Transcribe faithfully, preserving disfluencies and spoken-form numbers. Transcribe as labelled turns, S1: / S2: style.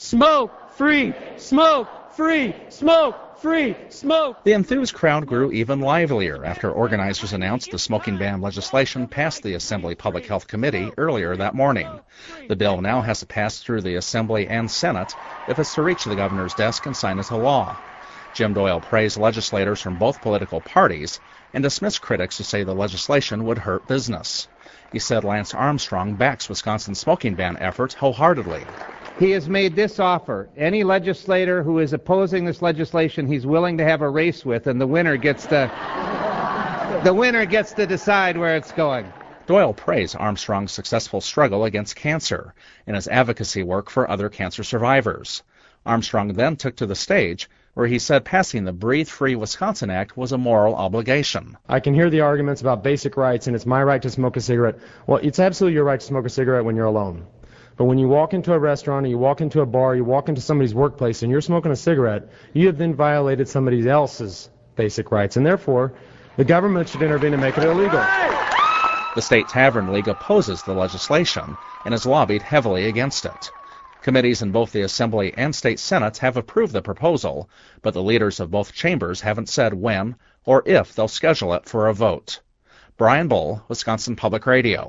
S1: smoke free, smoke free, smoke free, smoke.
S2: The enthused crowd grew even livelier after organizers announced the smoking ban legislation passed the Assembly Public Health Committee earlier that morning. The bill now has to pass through the Assembly and Senate if it's to reach the governor's desk and sign into law. Jim Doyle praised legislators from both political parties and dismissed critics who say the legislation would hurt business. He said Lance Armstrong backs Wisconsin's smoking ban efforts wholeheartedly.
S3: He has made this offer. Any legislator who is opposing this legislation, he's willing to have a race with, and the winner gets to the winner gets to decide where it's going.
S2: Doyle praised Armstrong's successful struggle against cancer and his advocacy work for other cancer survivors. Armstrong then took to the stage where he said passing the Breathe Free Wisconsin Act was a moral obligation.
S4: I can hear the arguments about basic rights and it's my right to smoke a cigarette. Well, it's absolutely your right to smoke a cigarette when you're alone. But when you walk into a restaurant or you walk into a bar, you walk into somebody's workplace and you're smoking a cigarette, you have then violated somebody else's basic rights. And therefore, the government should intervene and make it illegal.
S2: The State Tavern League opposes the legislation and has lobbied heavily against it. Committees in both the Assembly and State Senates have approved the proposal, but the leaders of both chambers haven't said when or if they'll schedule it for a vote. Brian Bull, Wisconsin Public Radio.